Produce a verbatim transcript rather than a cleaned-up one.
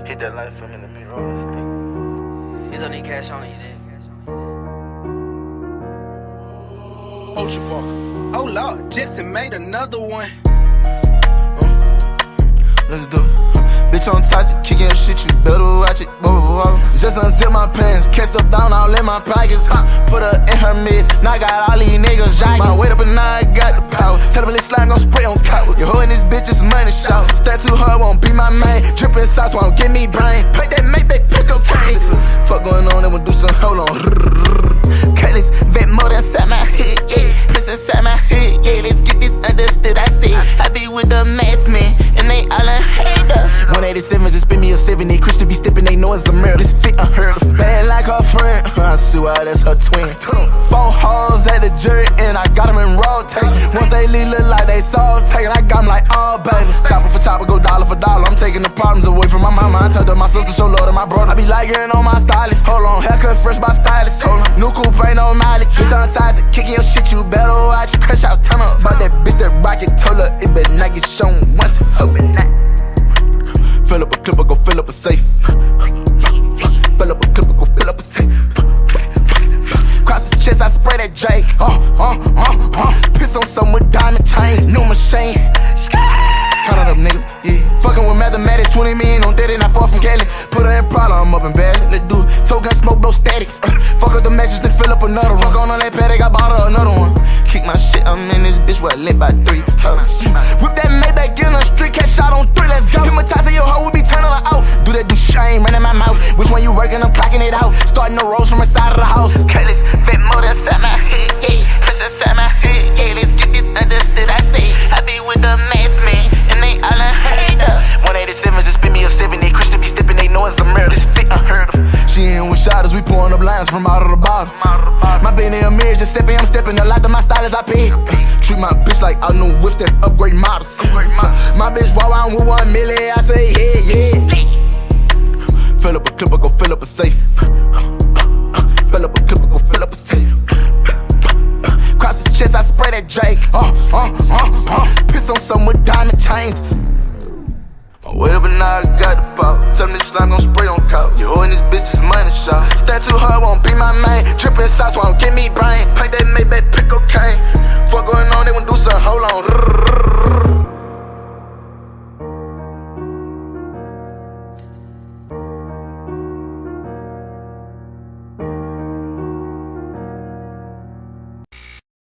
Hit that light for me, let me roll this thing. He's only cash on you then. Ultra Park. Oh Lord, Jetson made another one. Uh, let's do it. Bitch on toxic, kicking your shit, you better watch it. Whoa, whoa, whoa. Just unzip my pants, catch stuff down all in my pockets. Put her in her midst, now I got all these niggas jocking. My weight up and now I got the power. Tell them this slime gon' spray on cowards. You holding this bitch, it's money shot. Stand too hard, won't be my main. Drippin' sauce won't give me brain. Put that Maybach, pick cocaine. Fuck going on, then we'll do some, hold on. Cutlass, vet more than inside my hood, yeah. Press inside my hood, yeah. Let's get this understood, I see. I be with the mask man, and they all unheard of. one eighty-seven, just spin me a seventy. Christian be stepping, they know it's a murder. This fit unheard of. Bad like her friend, I see why that's her twin. Four hoes at the jury, and I got them in rotation. Once they leave, look like they soul taken. I got them like, oh, baby. Chopper for chopper, go dollar for dollar. I'm taking the problems away from my mama. I turned to my sister, show love to my brother. I be like getting on my stylist. Hold on, haircut fresh by stylist. Hold on, new coupe ain't no mileage. Bitch on ties, kicking your shit, you better watch. Crush out, turn up. About that bitch that rocket, told her it better not get shown once. Hoping not. Fill up a clipper, go fill up a safe. Fill up a clipper, go fill up a safe. Cross his chest, I spray that Drake. Uh, uh, uh, uh. Piss on some with diamond chains. New machine. Count it up, nigga. Yeah. Fucking with mathematics, twenty million on thirty, not far from Cali. Put her in problem, I'm up in bed. Let's do it. Toe gun smoke, blow static. Uh, fuck up the message, then fill up another one. Fuck on on that paddock, I bought her another one. Kick my shit, I'm in this bitch where I lit by three. Uh, whip that Maybach in the street, catch shot on three, let's go. Hypnotize your hoe, we be turning her out. Do that, do shame, running my mouth. Which one you working, I'm clocking it out. Starting the rolls from inside of the house. Cutlass, fit more than inside my hood, yeah. Press inside my hood, yeah. Let's get this understood, I say. I be with the mask man, and they all unheard of. one eighty-seven, just spin me a seventy. Christian be stepping, they know it's a murder. This fit unheard of. She in with shotters, we pouring up lines from out of the bottle. My Benny a mirror, just stepping, I'm stepping. A lot of my stylers I pay. Treat my bitch like I know whips, that's upgrade models. My bitch walk around with one million, I say yeah, yeah. Fill up a clipper, go fill up a safe. Fill up a clipper, go fill up a safe. Cross his chest, I spray that Drake. Uh, uh, uh, uh. Piss on some with diamond chains. Wait up and now I got the power. Tell me this slime gon' spray on cows. You holding this bitch, this money shot. Stand too hard, won't be my main. Drippin' sauce won't give me brain.